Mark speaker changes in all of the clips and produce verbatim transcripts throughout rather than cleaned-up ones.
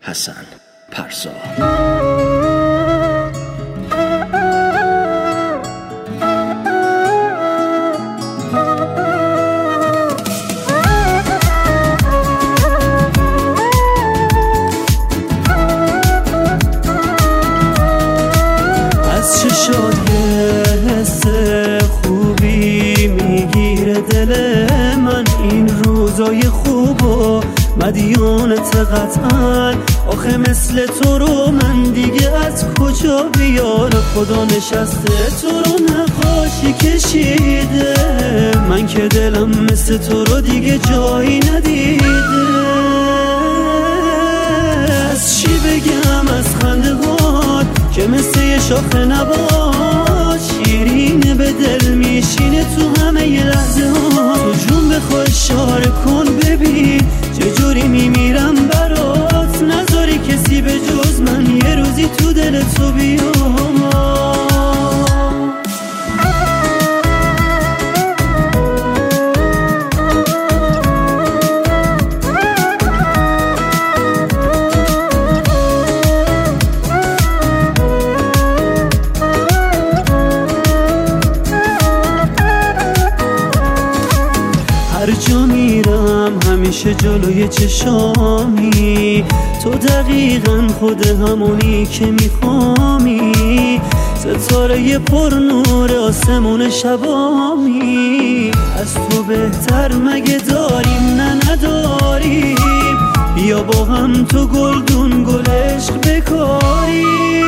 Speaker 1: حسن پرسا.
Speaker 2: از چشات حس خوبی میگیره دل من، این روزای خوبو مدیونت قطعا. آخه مثل تو رو من دیگه از کجا بیارم؟ خدا نشسته تو رو نقاشی کشیده، من که دلم مثل تو رو دیگه جایی ندیده. از چی بگم از خنده هات که مثل یه شاخ نبات، شیرینه به دل میشینه تو همه ی لحظه ها. تو جون بخوا اشاره کن ببین چجوری میمیرم برات، نذاری کسی به جز من یه روزی تو دل تو بیاد. هر جا میرم همیشه جلوی چشامی، تو دقیقا خود همونی که میخوامی. ستاره پر نور آسمون شبامی، از تو بهتر مگه داریم؟ نه نداریم، بیا با هم تو گلدون گل عشق بکاریم.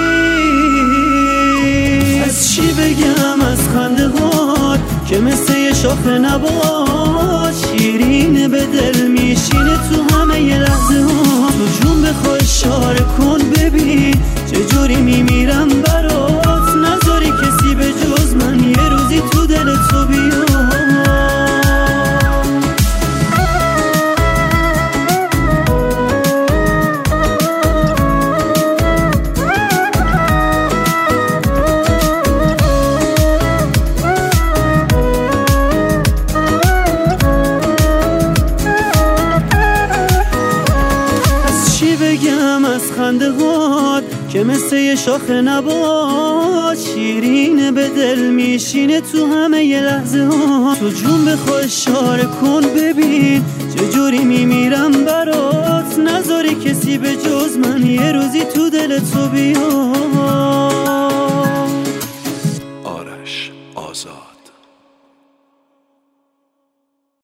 Speaker 2: از چی بگم از خنده هات که مثل یه شاخ نبات، شیرینه به دل میشینه تو همه ی لحظه ها. تو جون بخوا اشاره کن ببین چجوری میمیرم برات، نذاری کسی به جز من یه روزی تو دل تو بیاد. بگم از خنده هات که مثل یه شاخ نبات، شیرینه به دل میشینه تو همه ی لحظه ها. تو جون بخوا اشاره کن ببین چجوری میمیرم برات، نذاری کسی به جز من یه روزی تو دل تو بیاد.